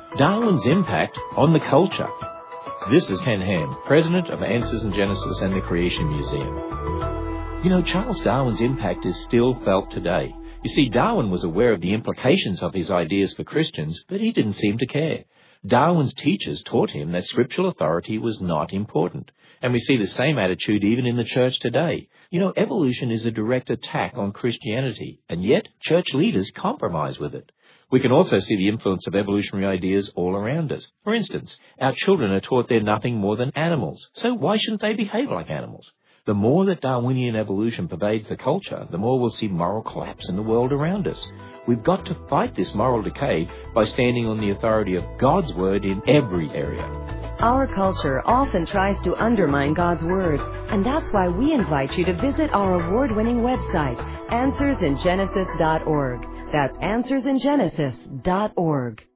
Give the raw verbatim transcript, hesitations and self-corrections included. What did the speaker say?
Darwin's Impact on the Culture. This is Ken Ham, President of Answers in Genesis and the Creation Museum. You know, Charles Darwin's impact is still felt today. You see, Darwin was aware of the implications of his ideas for Christians, but he didn't seem to care. Darwin's teachers taught him that scriptural authority was not important. And we see the same attitude even in the church today. You know, evolution is a direct attack on Christianity, and yet church leaders compromise with it. We can also see the influence of evolutionary ideas all around us. For instance, our children are taught they're nothing more than animals, so why shouldn't they behave like animals? The more that Darwinian evolution pervades the culture, the more we'll see moral collapse in the world around us. We've got to fight this moral decay by standing on the authority of God's Word in every area. Our culture often tries to undermine God's Word, and that's why we invite you to visit our award-winning website, answers in genesis dot org. That's answers in genesis dot org.